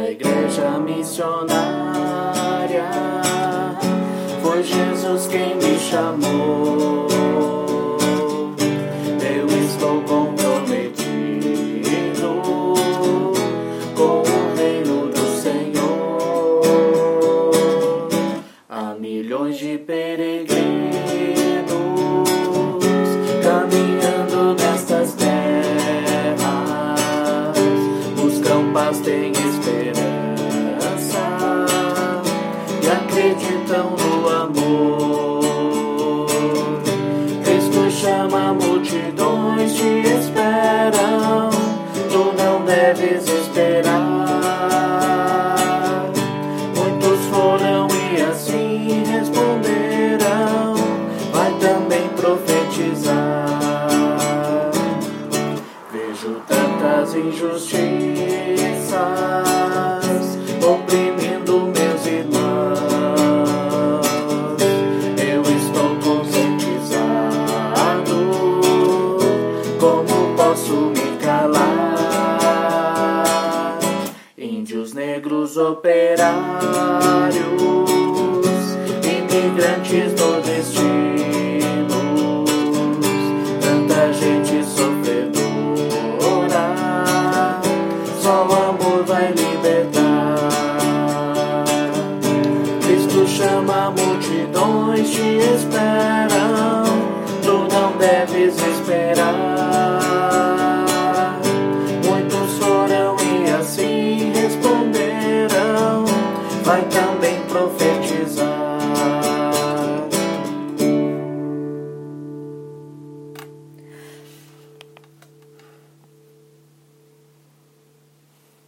igreja missionária. Foi Jesus quem me chamou. Eu estou comprometido com o reino do Senhor. Há milhões de peregrinos caminhando nestas terras, buscam paz, têm esperança e acreditam no amor. Cristo chama, multidões te esperam, tu não deves esperar. Muitos foram e assim responderão, vai também profetizar. Vejo tantas injustiças oprimindo meus irmãos. Eu estou conscientizado, como posso me calar? Índios, negros, operários, imigrantes nordestinos, tanta gente sofredora, só o amor vai libertar. Cristo chama, multidões te esperam, tu não deves esperar.